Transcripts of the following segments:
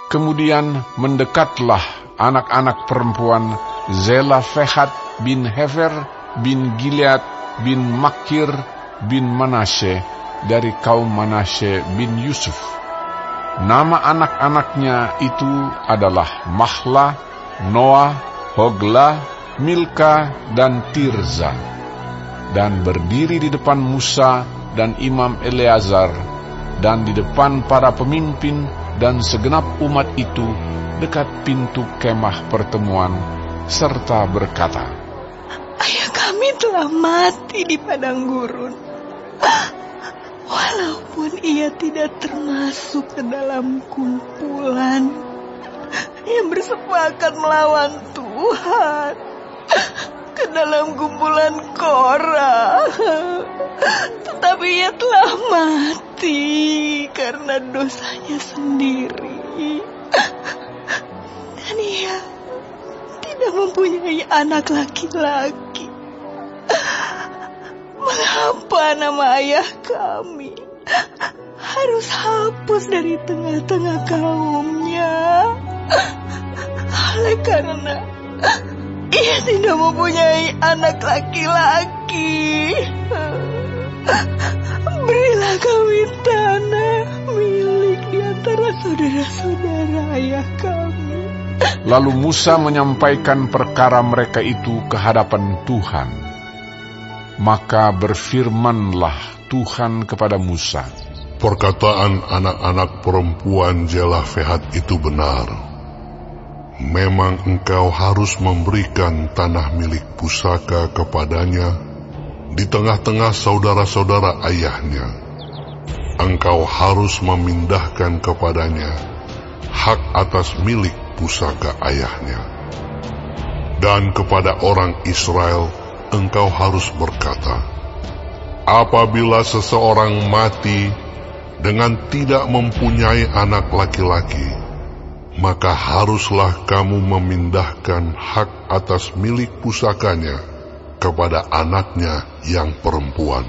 Kemudian mendekatlah anak-anak perempuan Zelafehat bin Hefer bin Gilead bin Makir bin Manasye dari kaum Manasye bin Yusuf. Nama anak-anaknya itu adalah Mahla, Noah, Hogla, Milka, dan Tirza. Dan berdiri di depan Musa dan Imam Eleazar, dan di depan para pemimpin dan segenap umat itu dekat pintu kemah pertemuan, serta berkata, Ayah kami telah mati di padang gurun. Walaupun ia tidak termasuk ke dalam kumpulan yang bersepakat melawan Tuhan, ke dalam kumpulan Korah, tetapi ia telah mati karena dosanya sendiri, dan ia tidak mempunyai anak laki-laki. Mengapa nama ayah kami harus hapus dari tengah-tengah kaumnya? Oleh karena ia tidak mempunyai anak laki-laki. Berilah kami tanah milik di antara saudara-saudara ayah kami. Lalu Musa menyampaikan perkara mereka itu ke hadapan Tuhan. Maka berfirmanlah Tuhan kepada Musa, perkataan anak-anak perempuan Zelafehat itu benar. Memang engkau harus memberikan tanah milik pusaka kepadanya di tengah-tengah saudara-saudara ayahnya. Engkau harus memindahkan kepadanya hak atas milik pusaka ayahnya. Dan kepada orang Israel engkau harus berkata, apabila seseorang mati dengan tidak mempunyai anak laki-laki, maka haruslah kamu memindahkan hak atas milik pusakanya kepada anaknya yang perempuan.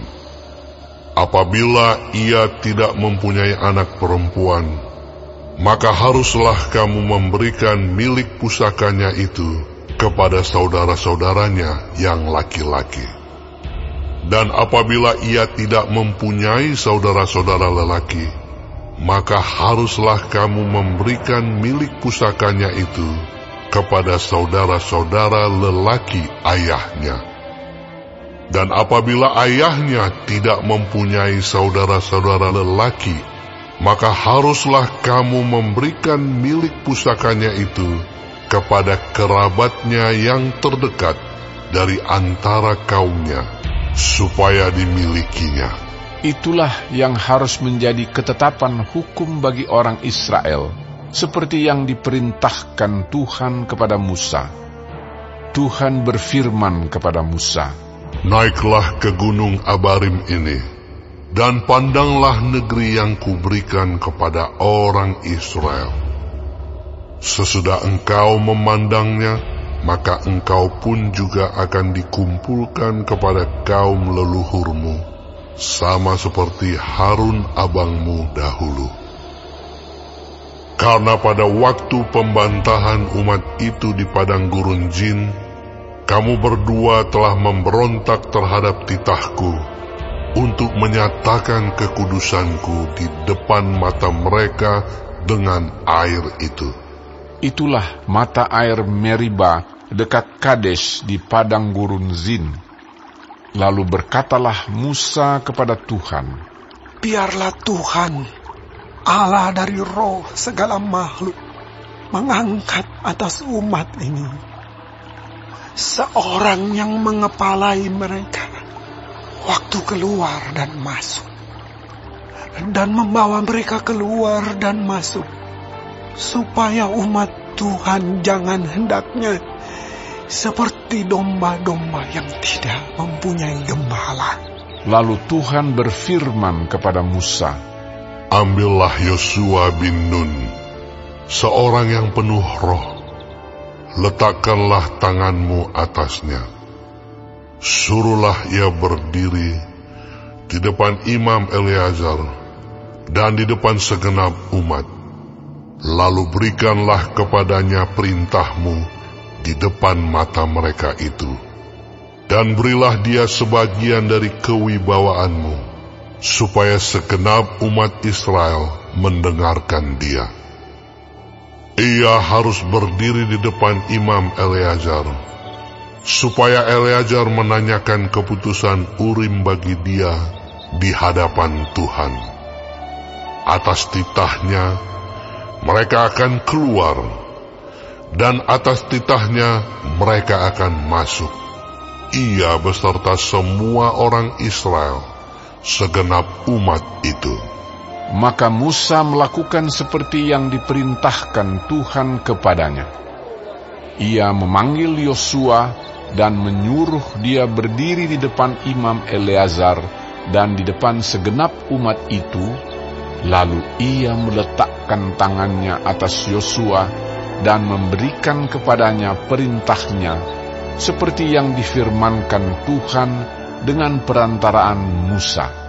Apabila ia tidak mempunyai anak perempuan, maka haruslah kamu memberikan milik pusakanya itu kepada saudara-saudaranya yang laki-laki. Dan apabila ia tidak mempunyai saudara-saudara lelaki, maka haruslah kamu memberikan milik pusakanya itu kepada saudara-saudara lelaki ayahnya. Dan apabila ayahnya tidak mempunyai saudara-saudara lelaki, maka haruslah kamu memberikan milik pusakanya itu kepada kerabatnya yang terdekat dari antara kaumnya, supaya dimilikinya. Itulah yang harus menjadi ketetapan hukum bagi orang Israel, seperti yang diperintahkan Tuhan kepada Musa. Tuhan berfirman kepada Musa, naiklah ke gunung Abarim ini, dan pandanglah negeri yang kuberikan kepada orang Israel. Sesudah engkau memandangnya, maka engkau pun juga akan dikumpulkan kepada kaum leluhurmu, sama seperti Harun abangmu dahulu. Karena pada waktu pembantahan umat itu di padang gurun Zin, kamu berdua telah memberontak terhadap titahku untuk menyatakan kekudusanku di depan mata mereka dengan air itu. Itulah mata air Meriba dekat Kades di padang gurun Zin. Lalu berkatalah Musa kepada Tuhan, biarlah Tuhan, Allah dari roh segala makhluk, mengangkat atas umat ini seorang yang mengepalai mereka waktu keluar dan masuk, dan membawa mereka keluar dan masuk, supaya umat Tuhan jangan hendaknya seperti domba-domba yang tidak mempunyai gembala. Lalu Tuhan berfirman kepada Musa, ambillah Yosua bin Nun, seorang yang penuh roh, letakkanlah tanganmu atasnya. Suruhlah ia berdiri di depan Imam Eleazar dan di depan segenap umat, Lalu berikanlah kepadanya perintah-Mu di depan mata mereka itu, dan berilah dia sebagian dari kewibawaan-Mu, supaya segenap umat Israel mendengarkan dia. Ia harus berdiri di depan Imam Eleazar, supaya Eleazar menanyakan keputusan Urim bagi dia di hadapan Tuhan. Atas titahnya mereka akan keluar, dan atas titahnya mereka akan masuk, ia beserta semua orang Israel, segenap umat itu. Maka Musa melakukan seperti yang diperintahkan Tuhan kepadanya. Ia memanggil Yosua dan menyuruh dia berdiri di depan Imam Eleazar dan di depan segenap umat itu. Lalu ia meletakkan tangannya atas Yosua dan memberikan kepadanya perintahnya, seperti yang difirmankan Tuhan dengan perantaraan Musa.